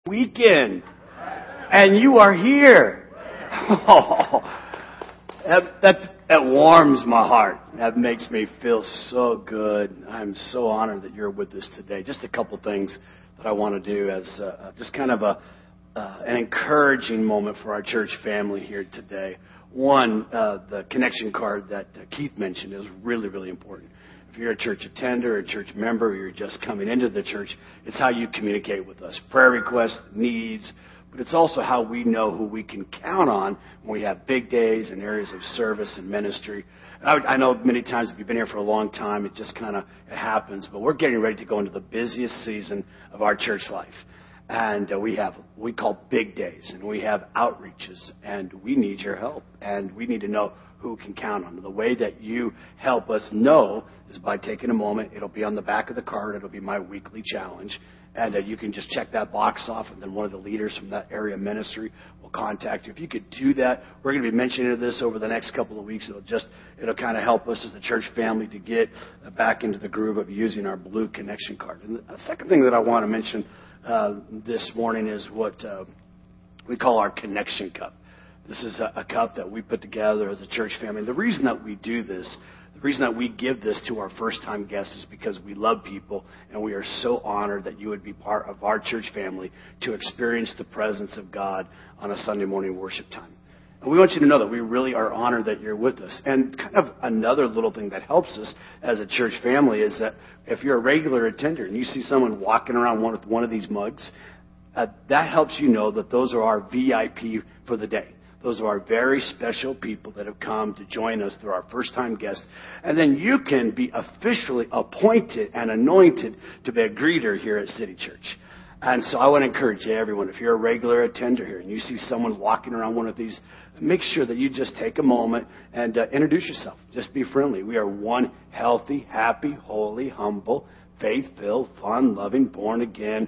weekend. And you are here. Oh, that warms my heart. That makes me feel so good. I'm so honored that you're with us today. Just a couple things that I want to do as just kind of an encouraging moment for our church family here today. One, the connection card that Keith mentioned is really, really important. If you're a church attender, a church member, or you're just coming into the church, it's how you communicate with us. Prayer requests, needs, but it's also how we know who we can count on when we have big days and areas of service and ministry. I know many times if you've been here for a long time, it just kind of happens, but we're getting ready to go into the busiest season of our church life. And we call big days, and we have outreaches, and we need your help, and we need to know who can count on. The way that you help us know is by taking a moment. It'll be on the back of the card. It'll be my weekly challenge. And you can just check that box off, and then one of the leaders from that area ministry will contact you. If you could do that, we're going to be mentioning this over the next couple of weeks. It'll kind of help us as a church family to get back into the groove of using our blue connection card. And the second thing that I want to mention this morning is what we call our connection cup. This is a cup that we put together as a church family. The reason that we do this, the reason that we give this to our first-time guests is because we love people, and we are so honored that you would be part of our church family to experience the presence of God on a Sunday morning worship time. And we want you to know that we really are honored that you're with us. And kind of another little thing that helps us as a church family is that if you're a regular attender and you see someone walking around with one of these mugs, that helps you know that those are our VIP for the day. Those are our very special people that have come to join us through our first-time guests. And then you can be officially appointed and anointed to be a greeter here at City Church. And so I want to encourage you, everyone, if you're a regular attender here and you see someone walking around one of these, make sure that you just take a moment and introduce yourself. Just be friendly. We are one healthy, happy, holy, humble, faith-filled, fun, loving, born-again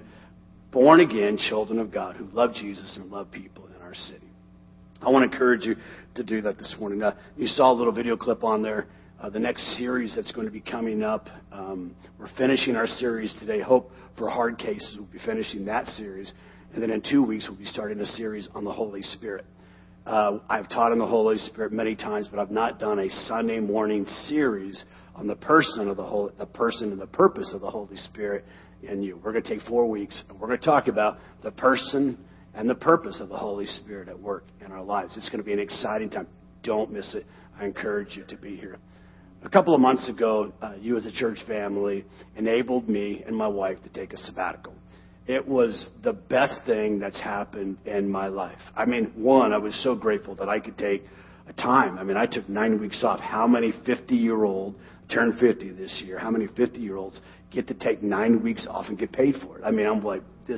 children of God who love Jesus and love people in our city. I want to encourage you to do that this morning. You saw a little video clip on there. The next series that's going to be coming up, we're finishing our series today, Hope for Hard Cases. We'll be finishing that series. And then in 2 weeks, we'll be starting a series on the Holy Spirit. I've taught on the Holy Spirit many times, but I've not done a Sunday morning series on the person and the purpose of the Holy Spirit in you. We're going to take 4 weeks, and we're going to talk about the person and the purpose of the Holy Spirit at work in our lives. It's going to be an exciting time. Don't miss it. I encourage you to be here. A couple of months ago, you as a church family enabled me and my wife to take a sabbatical. It was the best thing that's happened in my life. I mean, one, I was so grateful that I could take a time. I mean, I took 9 weeks off. How many 50-year-old, turned 50 this year, how many 50-year-olds get to take 9 weeks off and get paid for it? I mean, I'm like,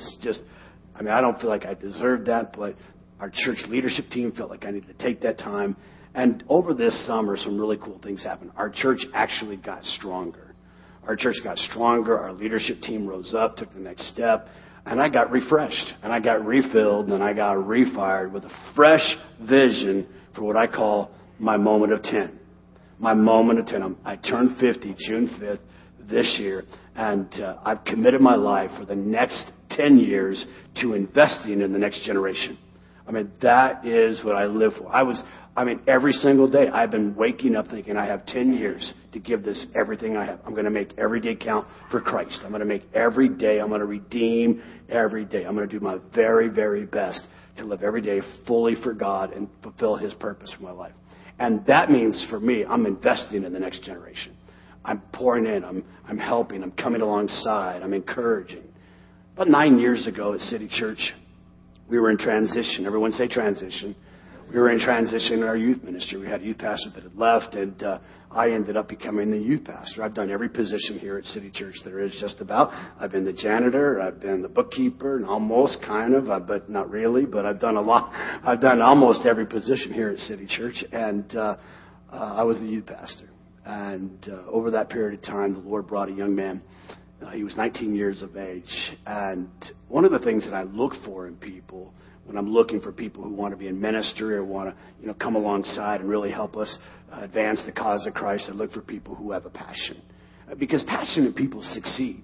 I don't feel like I deserved that, but our church leadership team felt like I needed to take that time. And over this summer, some really cool things happened. Our church actually got stronger. Our church got stronger. Our leadership team rose up, took the next step. And I got refreshed, and I got refilled, and I got refired with a fresh vision for what I call my moment of 10. My moment of 10. I turned 50 June 5th this year, and I've committed my life for the next 10 years to investing in the next generation. I mean, that is what I live for. Every single day I've been waking up thinking I have 10 years to give this everything I have. I'm going to make every day count for Christ. I'm going to make every day. I'm going to redeem every day. I'm going to do my very, very best to live every day fully for God and fulfill His purpose for my life. And that means for me, I'm investing in the next generation. I'm pouring in. I'm helping. I'm coming alongside. I'm encouraging. About 9 years ago at City Church, we were in transition. Everyone say transition. We were in transition in our youth ministry. We had a youth pastor that had left, and I ended up becoming the youth pastor. I've done every position here at City Church there is just about. I've been the janitor. I've been the bookkeeper, and almost kind of, but not really. But I've done a lot. I've done almost every position here at City Church, and I was the youth pastor. And over that period of time, the Lord brought a young man. He was 19 years of age. And one of the things that I look for in people when I'm looking for people who want to be in ministry or want to, come alongside and really help us advance the cause of Christ, I look for people who have a passion. Because passionate people succeed.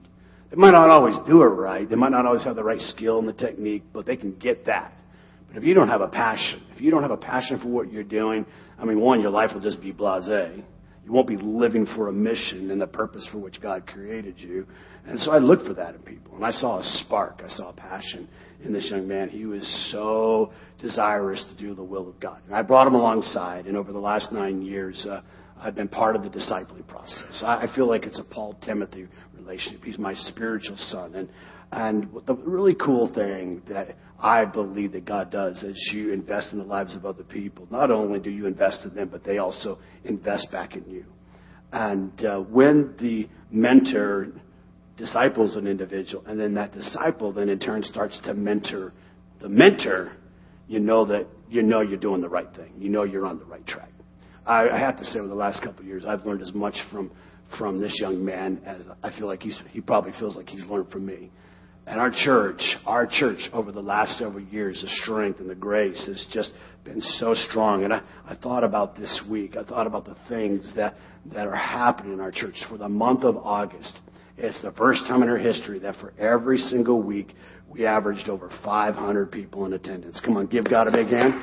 They might not always do it right. They might not always have the right skill and the technique, but they can get that. But if you don't have a passion, for what you're doing, one, your life will just be blasé. You won't be living for a mission and the purpose for which God created you. And so I looked for that in people. And I saw a spark. I saw a passion in this young man. He was so desirous to do the will of God. And I brought him alongside. And over the last 9 years, I've been part of the discipling process. I feel like it's a Paul-Timothy relationship. He's my spiritual son. And the really cool thing that I believe that God does is you invest in the lives of other people. Not only do you invest in them, but they also invest back in you. And when the mentor disciples an individual, and then that disciple then in turn starts to mentor the mentor, you know you're doing the right thing. You know you're on the right track. I have to say, over the last couple of years, I've learned as much from this young man as I feel like he probably feels like he's learned from me. And our church over the last several years, the strength and the grace has just been so strong. And I thought about this week. I thought about the things that are happening in our church for the month of August. It's the first time in our history that for every single week, we averaged over 500 people in attendance. Come on, give God a big hand.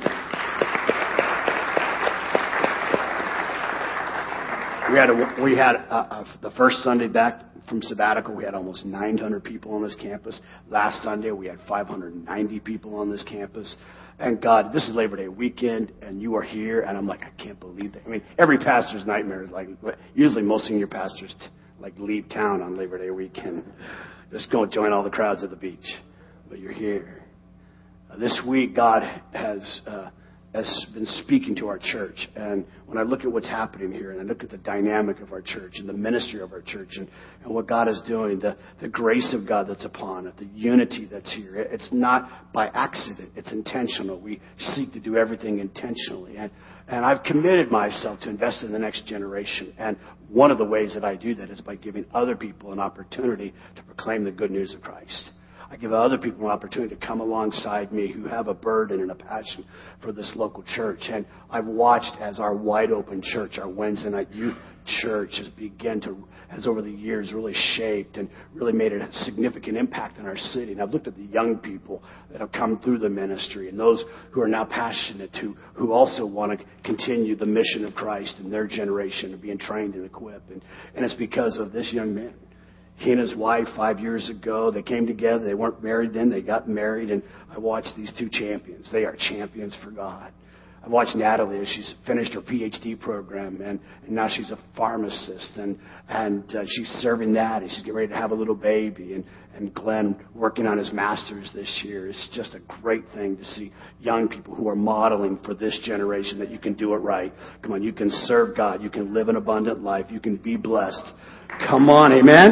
We had the first Sunday back from sabbatical, we had almost 900 people on this campus. Last Sunday, we had 590 people on this campus. And God, this is Labor Day weekend, and you are here, and I'm like, I can't believe that. Every pastor's nightmare is like, usually most senior pastors leave town on Labor Day weekend. Just go join all the crowds at the beach. But you're here. This week, God has been speaking to our church. And when I look at what's happening here, and I look at the dynamic of our church and the ministry of our church and what God is doing, the grace of God that's upon it, the unity that's here, it's not by accident. It's intentional. We seek to do everything intentionally. And I've committed myself to invest in the next generation. And one of the ways that I do that is by giving other people an opportunity to proclaim the good news of Christ. I give other people an opportunity to come alongside me who have a burden and a passion for this local church. And I've watched as our wide open church, our Wednesday night youth church has over the years really shaped and really made a significant impact in our city. And I've looked at the young people that have come through the ministry and those who are now passionate who also want to continue the mission of Christ in their generation of being trained and equipped. And it's because of this young man. He and his wife 5 years ago, they came together. They weren't married then. They got married. And I watched these two champions. They are champions for God. I watched Natalie as she's finished her PhD program. And now she's a pharmacist. And she's serving that. And she's getting ready to have a little baby. And Glenn working on his master's this year. It's just a great thing to see young people who are modeling for this generation that you can do it right. Come on, you can serve God. You can live an abundant life. You can be blessed. Come on, amen?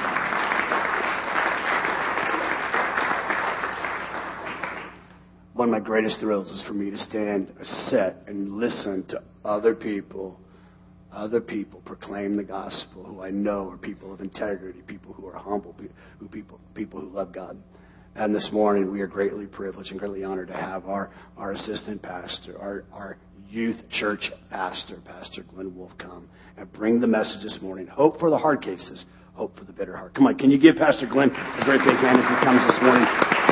One of my greatest thrills is for me to sit and listen to other people proclaim the gospel who I know are people of integrity, people who are humble, people who love God. And this morning we are greatly privileged and greatly honored to have our assistant pastor, our youth church pastor, Pastor Glenn Wolf, come and bring the message this morning. Hope for the hard cases, hope for the bitter heart. Come on, can you give Pastor Glenn a great big hand as he comes this morning?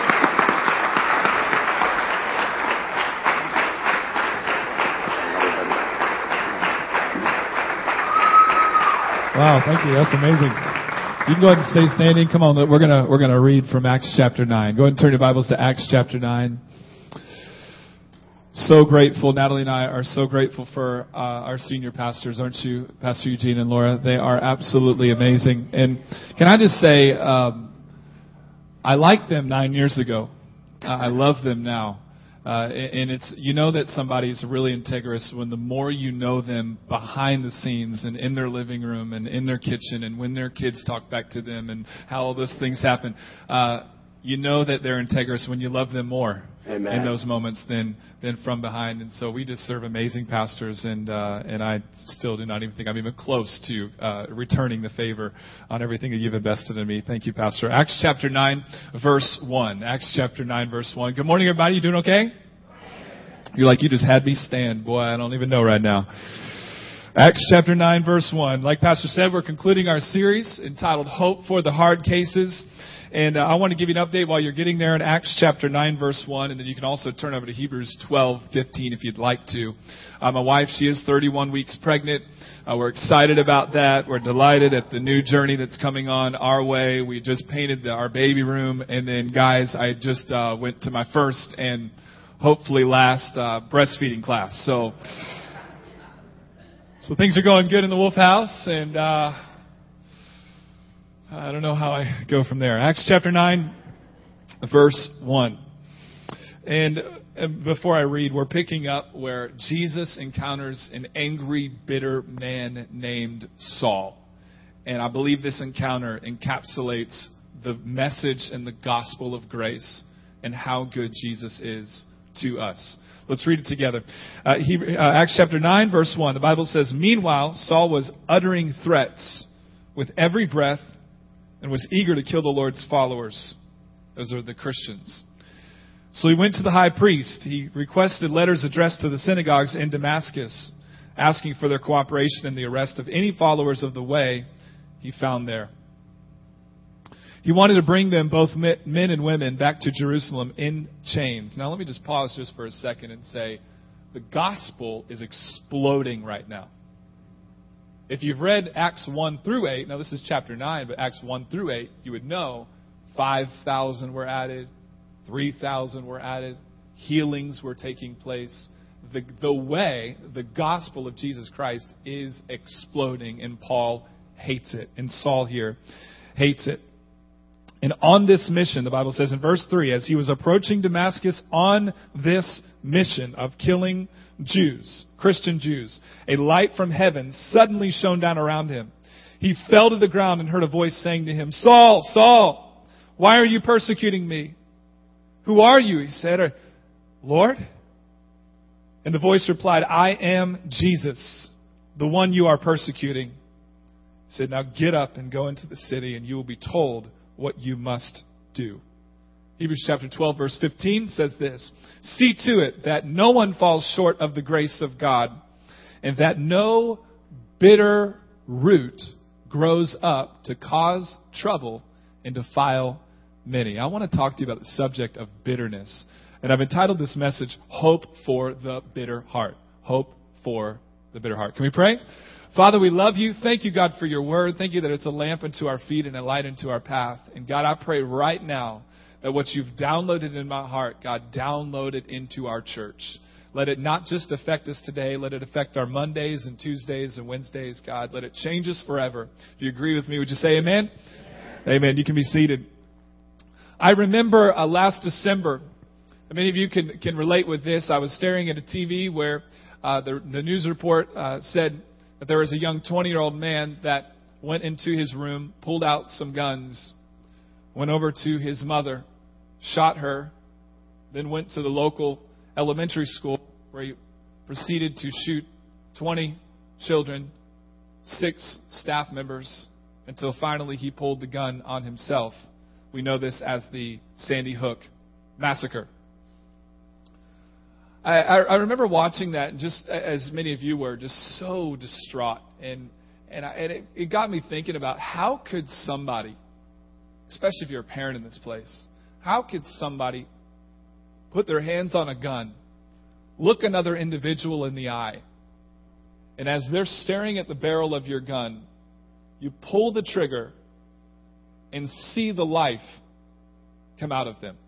Wow, thank you. That's amazing. You can go ahead and stay standing. Come on, we're gonna read from Acts chapter 9. Go ahead and turn your Bibles to Acts chapter 9. So grateful. Natalie and I are so grateful for our senior pastors, aren't you, Pastor Eugene and Laura? They are absolutely amazing. And can I just say, I liked them 9 years ago. I love them now. And it's, you know that somebody's really integrous when the more you know them behind the scenes and in their living room and in their kitchen and when their kids talk back to them and how all those things happen. You know that they're integrous when you love them more. Amen. In those moments than from behind. And so we just serve amazing pastors, and I still do not even think I'm even close to returning the favor on everything that you've invested in me. Thank you, Pastor. Acts chapter 9, verse 1. Acts chapter 9, verse 1. Good morning, everybody. You doing okay? You're like, you just had me stand. Boy, I don't even know right now. Acts chapter 9, verse 1. Like Pastor said, we're concluding our series entitled Hope for the Hard Cases. And I want to give you an update while you're getting there in Acts chapter 9, verse 1. And then you can also turn over to Hebrews 12:15 if you'd like to. My wife, she is 31 weeks pregnant. We're excited about that. We're delighted at the new journey that's coming on our way. We just painted our baby room. And then, guys, I just went to my first and hopefully last breastfeeding class. So things are going good in the Wolf House, and I don't know how I go from there. Acts chapter 9, verse 1. And before I read, we're picking up where Jesus encounters an angry, bitter man named Saul. And I believe this encounter encapsulates the message and the gospel of grace and how good Jesus is to us. Let's read it together. Acts chapter 9, verse 1. The Bible says, "Meanwhile, Saul was uttering threats with every breath and was eager to kill the Lord's followers." Those are the Christians. "So he went to the high priest. He requested letters addressed to the synagogues in Damascus, asking for their cooperation in the arrest of any followers of the way he found there. He wanted to bring them, both men and women, back to Jerusalem in chains." Now let me just pause just for a second and say, the gospel is exploding right now. If you've read Acts 1 through 8, now this is chapter 9, but Acts 1 through 8, you would know 5,000 were added, 3,000 were added, healings were taking place. The gospel of Jesus Christ is exploding, and Paul hates it, and Saul here hates it. And on this mission, the Bible says in verse 3, as he was approaching Damascus on this mission of killing Jews, Christian Jews, a light from heaven suddenly shone down around him. He fell to the ground and heard a voice saying to him, "Saul, Saul, why are you persecuting me?" "Who are you?" he said. "Lord?" And the voice replied, "I am Jesus, the one you are persecuting." He said, "Now get up and go into the city, and you will be told what you must do." Hebrews chapter 12, verse 15 says this, "See to it that no one falls short of the grace of God, and that no bitter root grows up to cause trouble and defile many." I want to talk to you about the subject of bitterness. And I've entitled this message, Hope for the Bitter Heart. Hope for the Bitter Heart. Can we pray? Father, we love you. Thank you, God, for your word. Thank you that it's a lamp unto our feet and a light unto our path. And God, I pray right now that what you've downloaded in my heart, God, download it into our church. Let it not just affect us today. Let it affect our Mondays and Tuesdays and Wednesdays, God. Let it change us forever. If you agree with me, would you say amen? Amen. Amen. You can be seated. I remember last December, many of you can relate with this. I was staring at a TV where the news report said that there was a young 20-year-old man that went into his room, pulled out some guns, went over to his mother, shot her, then went to the local elementary school where he proceeded to shoot 20 children, 6 staff members, until finally he pulled the gun on himself. We know this as the Sandy Hook Massacre. I remember watching that, and just as many of you were, just so distraught. And it got me thinking about how could somebody, especially if you're a parent in this place, how could somebody put their hands on a gun, look another individual in the eye, and as they're staring at the barrel of your gun, you pull the trigger and see the life come out of them?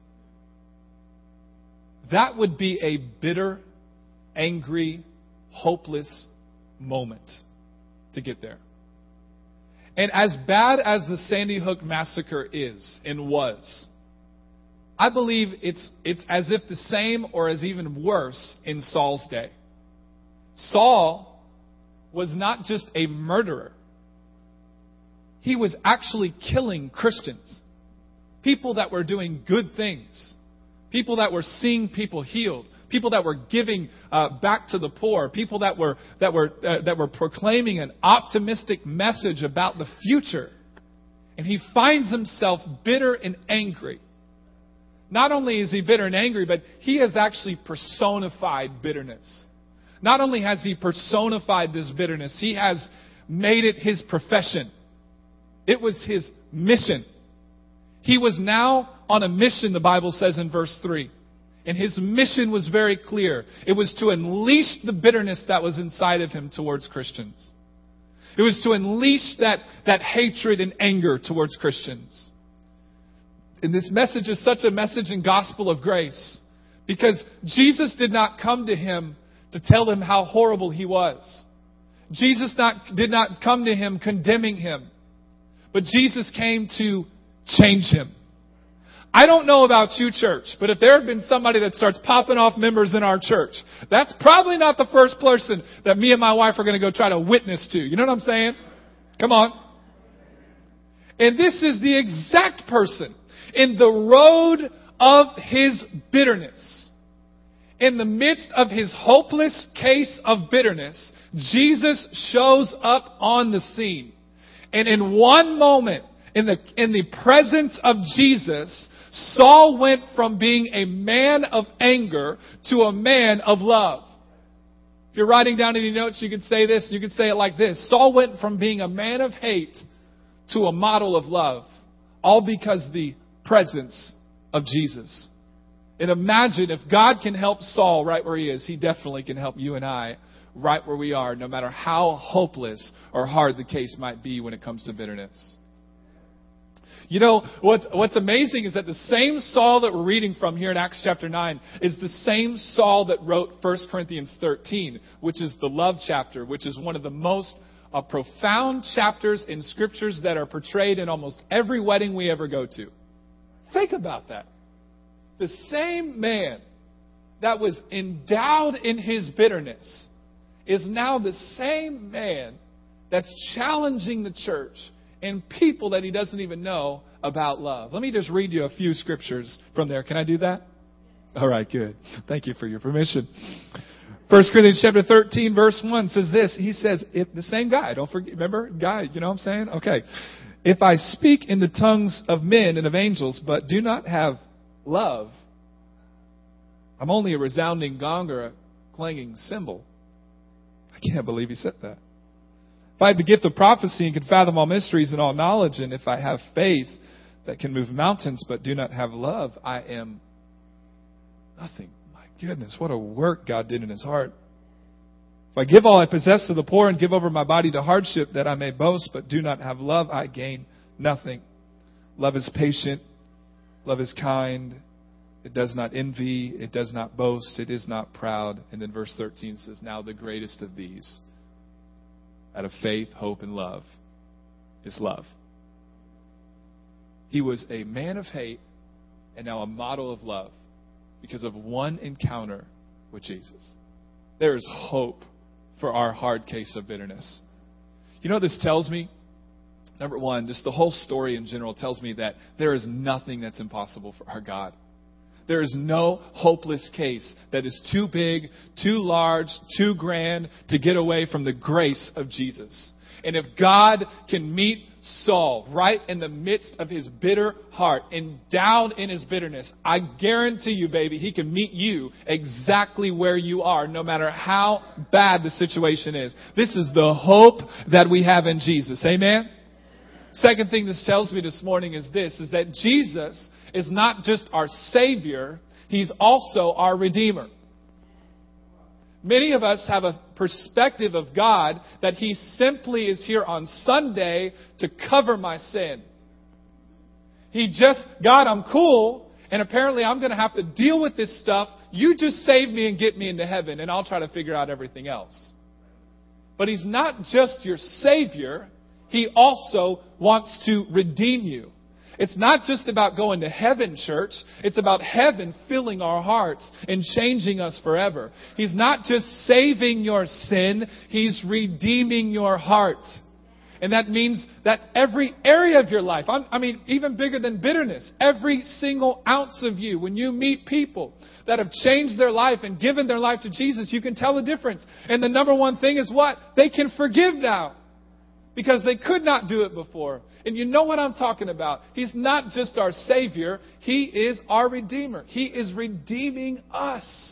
That would be a bitter, angry, hopeless moment to get there. And as bad as the Sandy Hook Massacre is and was, I believe it's as if the same or as even worse in Saul's day. Saul was not just a murderer. He was actually killing Christians. People that were doing good things. People that were seeing people healed, people that were giving back to the poor, people that were proclaiming an optimistic message about the future. And he finds himself bitter and angry. Not only is he bitter and angry, but he has actually personified bitterness. not only has he personified this bitterness, he has made it his profession. It was his mission. He was now on a mission, the Bible says in verse 3. And his mission was very clear. It was to unleash the bitterness that was inside of him towards Christians. It was to unleash that hatred and anger towards Christians. And this message is such a message and gospel of grace. Because Jesus did not come to him to tell him how horrible he was. Jesus did not come to him condemning him. But Jesus came to change him. I don't know about you, church, but if there had been somebody that starts popping off members in our church, that's probably not the first person that me and my wife are going to go try to witness to. You know what I'm saying? Come on. And this is the exact person in the road of his bitterness. In the midst of his hopeless case of bitterness, Jesus shows up on the scene. And in one moment, in the presence of Jesus, Saul went from being a man of anger to a man of love. If you're writing down any notes, you could say this. You could say it like this. Saul went from being a man of hate to a model of love. All because the presence of Jesus. And imagine if God can help Saul right where he is, he definitely can help you and I right where we are, no matter how hopeless or hard the case might be when it comes to bitterness. You know, what's amazing is that the same Saul that we're reading from here in Acts chapter 9 is the same Saul that wrote 1 Corinthians 13, which is the love chapter, which is one of the most profound chapters in scriptures that are portrayed in almost every wedding we ever go to. Think about that. The same man that was endowed in his bitterness is now the same man that's challenging the church and people that he doesn't even know about love. Let me just read you a few scriptures from there. Can I do that? All right, good. Thank you for your permission. 1 Corinthians chapter 13, verse 1 says this. He says, the same guy, don't forget, remember, guy, you know what I'm saying? Okay. If I speak in the tongues of men and of angels, but do not have love, I'm only a resounding gong or a clanging cymbal. I can't believe he said that. If I have the gift of prophecy and can fathom all mysteries and all knowledge, and if I have faith that can move mountains but do not have love, I am nothing. My goodness, what a work God did in his heart. If I give all I possess to the poor and give over my body to hardship that I may boast but do not have love, I gain nothing. Love is patient. Love is kind. It does not envy. It does not boast. It is not proud. And then verse 13 says, now the greatest of these, out of faith, hope, and love, is love. He was a man of hate and now a model of love because of one encounter with Jesus. There is hope for our hard case of bitterness. You know what this tells me? Number one, just the whole story in general tells me that there is nothing that's impossible for our God. There is no hopeless case that is too big, too large, too grand to get away from the grace of Jesus. And if God can meet Saul right in the midst of his bitter heart, endowed in his bitterness, I guarantee you, baby, he can meet you exactly where you are, no matter how bad the situation is. This is the hope that we have in Jesus. Amen? Second thing this tells me this morning is this, is that Jesus is not just our Savior, He's also our Redeemer. Many of us have a perspective of God that He simply is here on Sunday to cover my sin. God, I'm cool, and apparently I'm going to have to deal with this stuff. You just save me and get me into heaven, and I'll try to figure out everything else. But He's not just your Savior. He also wants to redeem you. It's not just about going to heaven, church. It's about heaven filling our hearts and changing us forever. He's not just saving your sin. He's redeeming your heart. And that means that every area of your life, even bigger than bitterness, every single ounce of you, when you meet people that have changed their life and given their life to Jesus, you can tell the difference. And the number one thing is what? They can forgive now. Because they could not do it before. And you know what I'm talking about. He's not just our Savior. He is our Redeemer. He is redeeming us.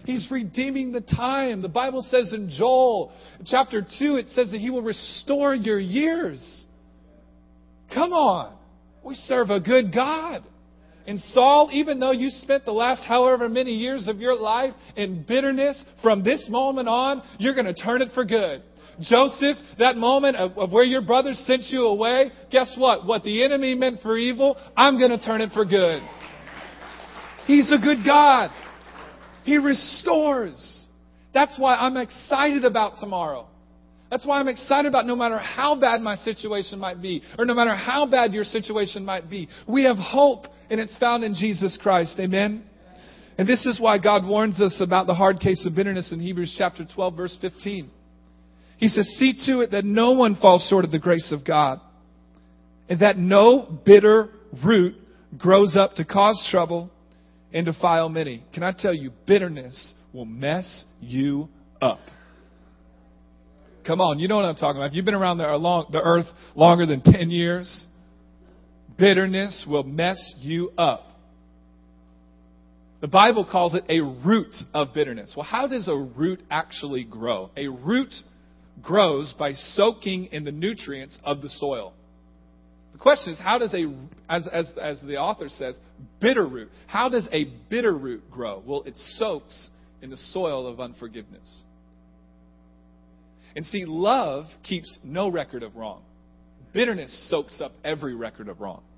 He's redeeming the time. The Bible says in Joel chapter 2, it says that He will restore your years. Come on. We serve a good God. And Saul, even though you spent the last however many years of your life in bitterness, from this moment on, you're going to turn it for good. Joseph, that moment of where your brothers sent you away, guess what? What the enemy meant for evil, I'm going to turn it for good. He's a good God. He restores. That's why I'm excited about tomorrow. That's why I'm excited about no matter how bad my situation might be, or no matter how bad your situation might be, we have hope, and it's found in Jesus Christ. Amen? And this is why God warns us about the hard case of bitterness in Hebrews chapter 12, verse 15. He says, see to it that no one falls short of the grace of God, and that no bitter root grows up to cause trouble and defile many. Can I tell you, bitterness will mess you up. Come on, you know what I'm talking about. If you've been around the earth longer than 10 years, bitterness will mess you up. The Bible calls it a root of bitterness. Well, how does a root actually grow? A root grows by soaking in the nutrients of the soil. The question is, how does as the author says, bitter root, how does a bitter root grow? Well, it soaks in the soil of unforgiveness. And see, love keeps no record of wrong. Bitterness soaks up every record of wrong.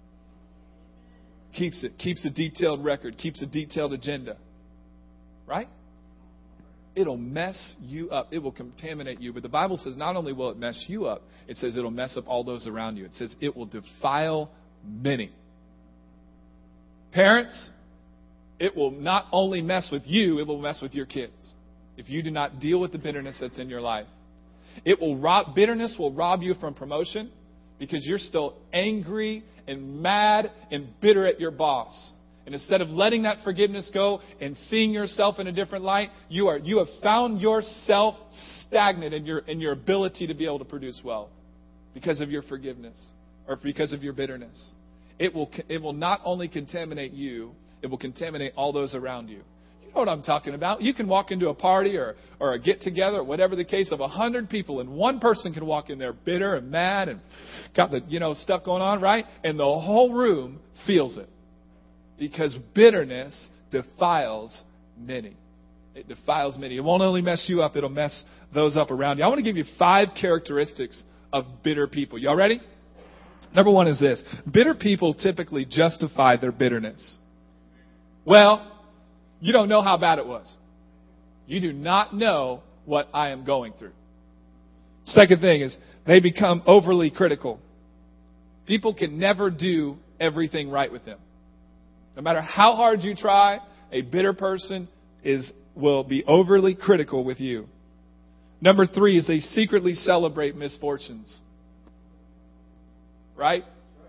Keeps a detailed record, keeps a detailed agenda. Right? It'll mess you up. It will contaminate you. But the Bible says not only will it mess you up, it says it'll mess up all those around you. It says it will defile many. Parents, it will not only mess with you, it will mess with your kids. If you do not deal with the bitterness that's in your life. Bitterness will rob you from promotion because you're still angry and mad and bitter at your boss. And instead of letting that forgiveness go and seeing yourself in a different light, you have found yourself stagnant in your ability to be able to produce wealth because of your forgiveness or because of your bitterness. It will not only contaminate you, it will contaminate all those around you. You know what I'm talking about. You can walk into a party or a get-together, or whatever the case, of 100 people, and one person can walk in there bitter and mad and got the stuff going on, right? And the whole room feels it. Because bitterness defiles many. It defiles many. It won't only mess you up, it'll mess those up around you. I want to give you 5 characteristics of bitter people. Y'all ready? Number 1 is this. Bitter people typically justify their bitterness. Well, you don't know how bad it was. You do not know what I am going through. Second thing is they become overly critical. People can never do everything right with them. No matter how hard you try, a bitter person will be overly critical with you. Number 3 is they secretly celebrate misfortunes. Right?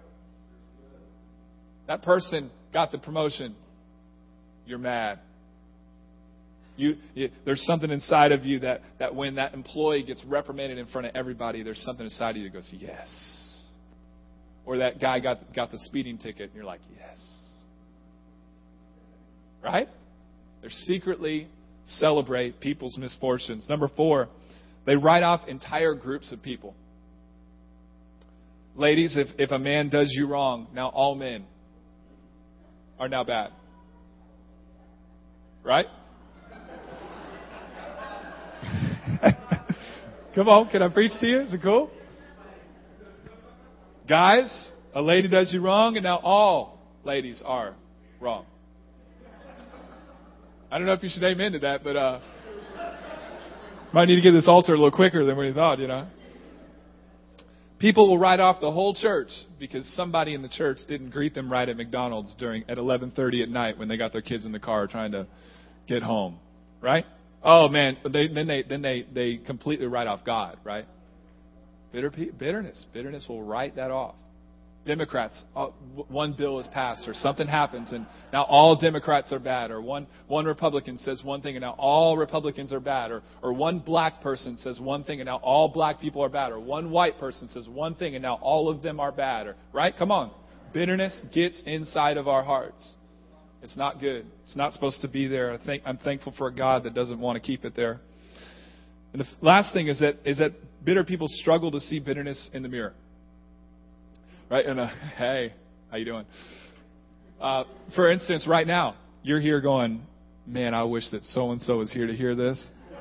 That person got the promotion. You're mad. There's something inside of you that when that employee gets reprimanded in front of everybody, there's something inside of you that goes, yes. Or that guy got the speeding ticket, and you're like, yes. Right? They secretly celebrate people's misfortunes. Number 4, they write off entire groups of people. Ladies, if a man does you wrong, now all men are now bad. Right? Come on, can I preach to you? Is it cool? Guys, a lady does you wrong, and now all ladies are wrong. I don't know if you should amen to that, but might need to get this altar a little quicker than we thought, People will write off the whole church because somebody in the church didn't greet them right at McDonald's at 11:30 at night when they got their kids in the car trying to get home, right? Oh man, but then they completely write off God, right? Bitterness will write that off. Democrats, one bill is passed or something happens and now all Democrats are bad, or one Republican says one thing and now all Republicans are bad, or one black person says one thing and now all black people are bad, or one white person says one thing and now all of them are bad, right? Come on. Bitterness gets inside of our hearts. It's not good. It's not supposed to be there. I'm thankful for a God that doesn't want to keep it there. And the last thing is that bitter people struggle to see bitterness in the mirror. Right? And hey, how you doing? For instance, right now, you're here going, man, I wish that so-and-so was here to hear this.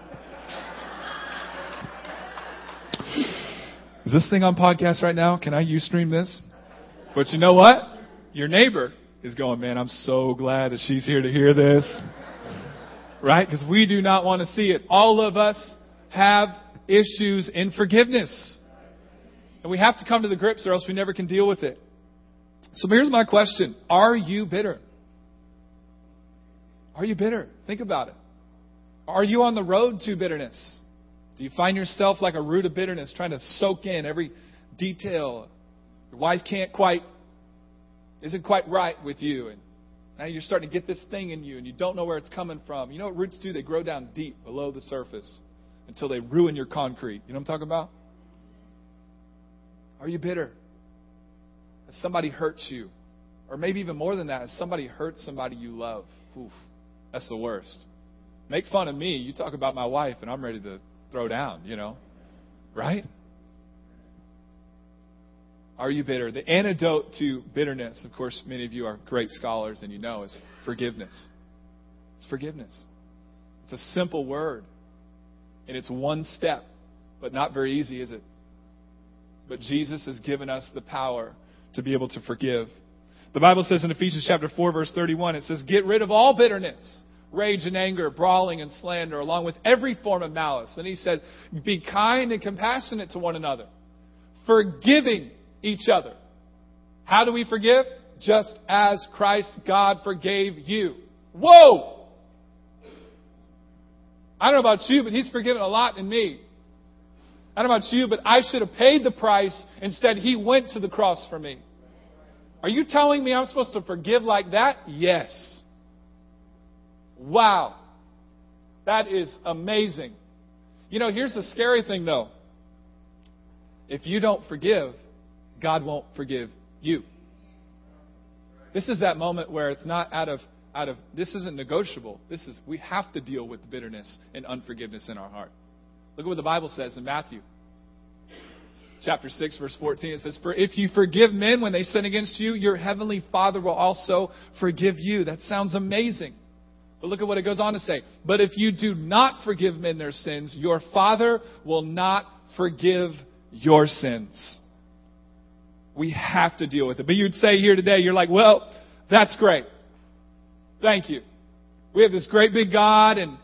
Is this thing on podcast right now? Can I Ustream this? But you know what? Your neighbor is going, man, I'm so glad that she's here to hear this. Right? Because we do not want to see it. All of us have issues in forgiveness. And we have to come to the grips or else we never can deal with it. So here's my question. Are you bitter? Are you bitter? Think about it. Are you on the road to bitterness? Do you find yourself like a root of bitterness trying to soak in every detail? Your wife isn't quite right with you. And now you're starting to get this thing in you and you don't know where it's coming from. You know what roots do? They grow down deep below the surface until they ruin your concrete. You know what I'm talking about? Are you bitter? Has somebody hurt you? Or maybe even more than that, has somebody hurt somebody you love? Oof, that's the worst. Make fun of me. You talk about my wife and I'm ready to throw down, right? Are you bitter? The antidote to bitterness, of course, many of you are great scholars and is forgiveness. It's forgiveness. It's a simple word. And it's one step, but not very easy, is it? But Jesus has given us the power to be able to forgive. The Bible says in Ephesians chapter 4, verse 31, it says, get rid of all bitterness, rage and anger, brawling and slander, along with every form of malice. And he says, be kind and compassionate to one another, forgiving each other. How do we forgive? Just as Christ God forgave you. Whoa! I don't know about you, but He's forgiven a lot in me. I don't know about you, but I should have paid the price. Instead, He went to the cross for me. Are you telling me I'm supposed to forgive like that? Yes. Wow. That is amazing. Here's the scary thing, though. If you don't forgive, God won't forgive you. This is that moment where it's not out of this isn't negotiable. We have to deal with bitterness and unforgiveness in our heart. Look at what the Bible says in Matthew chapter 6, verse 14. It says, for if you forgive men when they sin against you, your heavenly Father will also forgive you. That sounds amazing. But look at what it goes on to say. But if you do not forgive men their sins, your Father will not forgive your sins. We have to deal with it. But you'd say here today, you're like, well, that's great. Thank you. We have this great big God and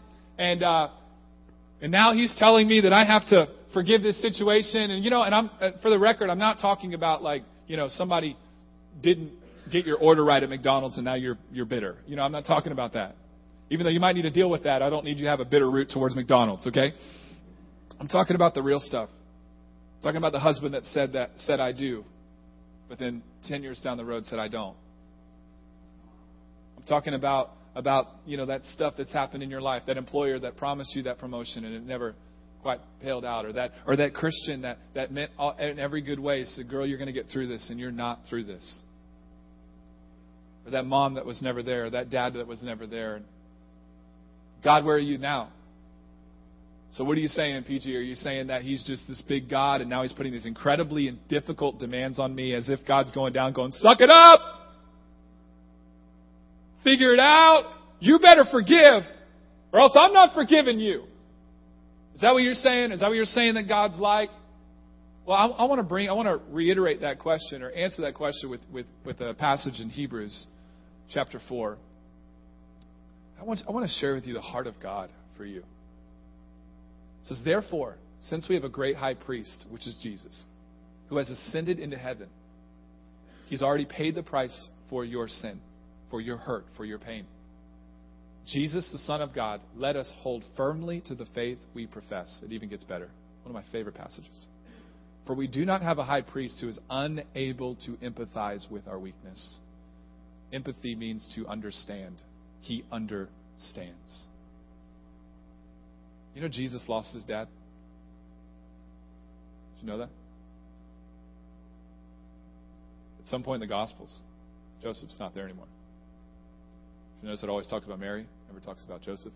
now He's telling me that I have to forgive this situation. And I'm for the record, I'm not talking about somebody didn't get your order right at McDonald's and now you're bitter. I'm not talking about that. Even though you might need to deal with that, I don't need you to have a bitter root towards McDonald's, okay? I'm talking about the real stuff. I'm talking about the husband that said I do, but then 10 years down the road said I don't. I'm talking about that stuff that's happened in your life, that employer that promised you that promotion and it never quite paled out, or that Christian that meant in every good way said, girl, you're going to get through this and you're not through this. Or that mom that was never there, or that dad that was never there. God, where are you now? So what are you saying, PG? Are you saying that He's just this big God and now He's putting these incredibly and difficult demands on me as if God's going down going, suck it up! Figure it out! You better forgive or else I'm not forgiving you. Is that what you're saying? Is that what you're saying that God's like? Well, I want to reiterate that question or answer that question with a passage in Hebrews chapter 4. I want to share with you the heart of God for you. It says, therefore, since we have a great high priest, which is Jesus, who has ascended into heaven, He's already paid the price for your sin, for your hurt, for your pain. Jesus, the Son of God, let us hold firmly to the faith we profess. It even gets better. One of my favorite passages. For we do not have a high priest who is unable to empathize with our weakness. Empathy means to understand. He understands. Jesus lost his dad. Did you know that? At some point in the Gospels, Joseph's not there anymore. You notice it always talks about Mary, never talks about Joseph.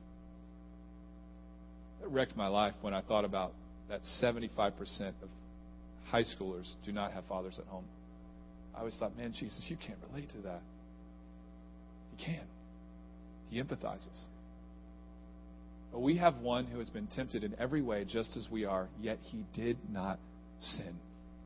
It wrecked my life when I thought about that 75% of high schoolers do not have fathers at home. I always thought, man, Jesus, you can't relate to that. He can. He empathizes. But we have one who has been tempted in every way just as we are, yet he did not sin.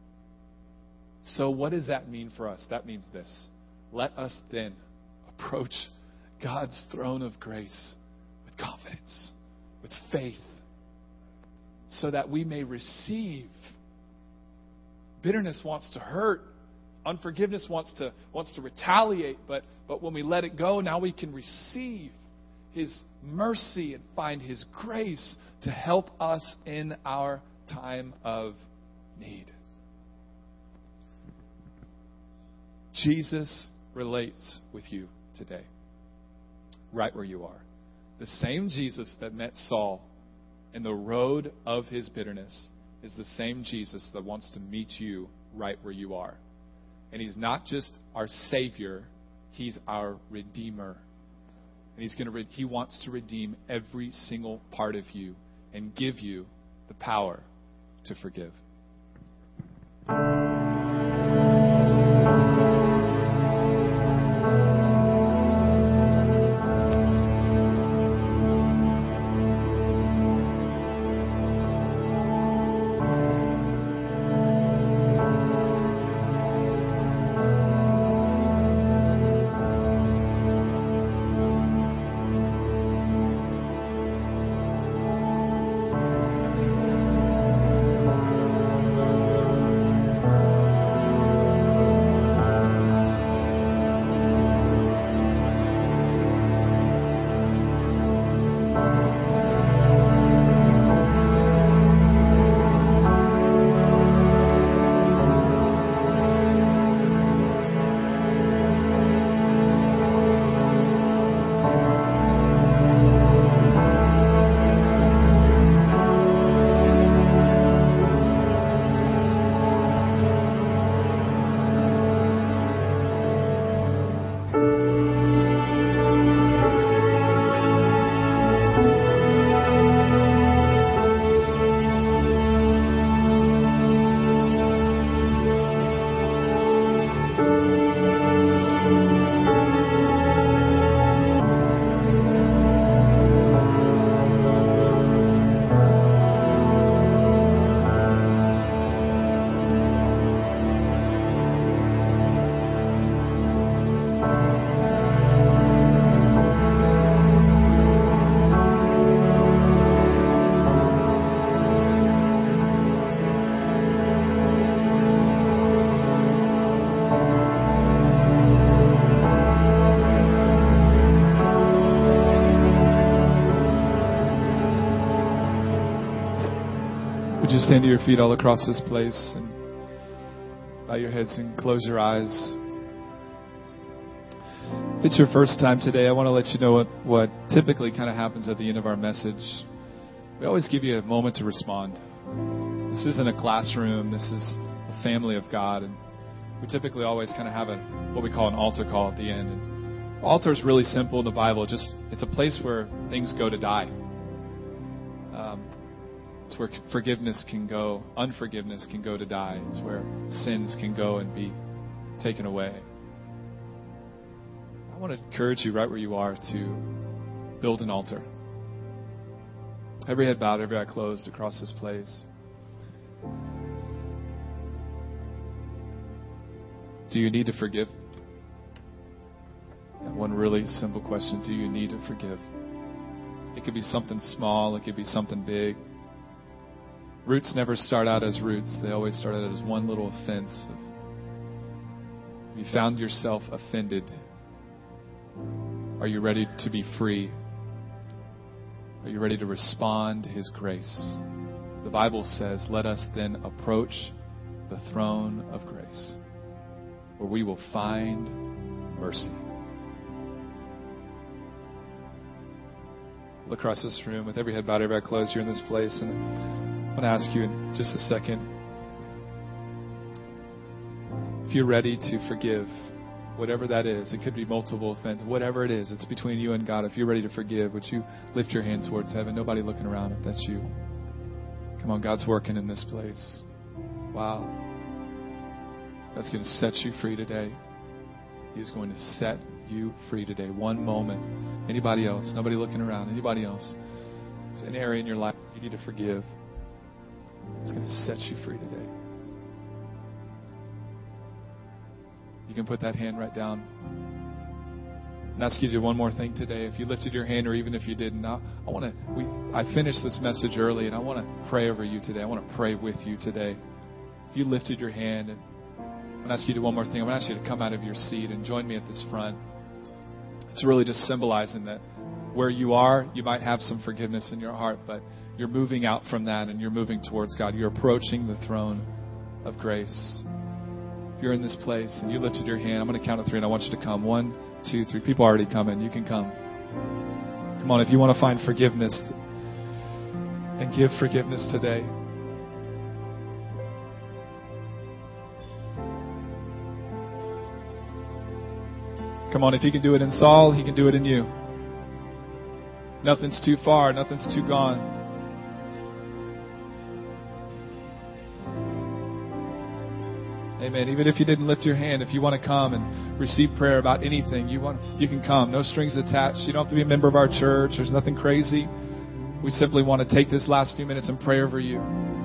So what does that mean for us? That means this. Let us then approach God's throne of grace with confidence, with faith, so that we may receive. Bitterness wants to hurt. Unforgiveness wants to retaliate. But when we let it go, now we can receive His mercy and find His grace to help us in our time of need. Jesus relates with you today, right where you are. The same Jesus that met Saul in the road of his bitterness is the same Jesus that wants to meet you right where you are. And He's not just our Savior, He's our Redeemer. And He wants to redeem every single part of you and give you the power to forgive. Would you stand to your feet all across this place and bow your heads and close your eyes? If it's your first time today, I want to let you know what typically kind of happens at the end of our message. We always give you a moment to respond. This isn't a classroom. This is a family of God. And we typically always kind of have what we call an altar call at the end. And altar is really simple in the Bible. It's a place where things go to die. It's where forgiveness can go, unforgiveness can go to die. It's where sins can go and be taken away. I want to encourage you right where you are to build an altar. Every head bowed, every eye closed across this place. Do you need to forgive? Got one really simple question. Do you need to forgive? It could be something small. It could be something big. Roots never start out as roots. They always start out as one little offense. Have you found yourself offended? Are you ready to be free? Are you ready to respond to His grace? The Bible says, let us then approach the throne of grace, where we will find mercy. Look across this room with every head bowed, every eye closed. You're in this place, and I want to ask you in just a second, if you're ready to forgive whatever that is. It could be multiple offenses. Whatever it is, it's between you and God. If you're ready to forgive, would you lift your hand towards heaven? Nobody looking around if that's you. Come on, God's working in this place. Wow. That's going to set you free today. He's going to set you free today. One moment. Anybody else? Nobody looking around. Anybody else? It's an area in your life you need to forgive. It's going to set you free today. You can put that hand right down. And ask you to do one more thing today. If you lifted your hand, or even if you didn't, I finished this message early, and I want to pray over you today. I want to pray with you today. If you lifted your hand, and I'm going to ask you to do one more thing. I'm going to ask you to come out of your seat and join me at this front. It's really just symbolizing that where you are, you might have some forgiveness in your heart, but you're moving out from that and you're moving towards God. You're approaching the throne of grace. If you're in this place and you lifted your hand, I'm going to count to 3 and I want you to come. 1, 2, 3. People are already coming. You can come. Come on, if you want to find forgiveness and give forgiveness today. Come on, if He can do it in Saul, He can do it in you. Nothing's too far. Nothing's too gone. Amen. Even if you didn't lift your hand, if you want to come and receive prayer about anything, you can come. No strings attached. You don't have to be a member of our church. There's nothing crazy. We simply want to take this last few minutes and pray over you.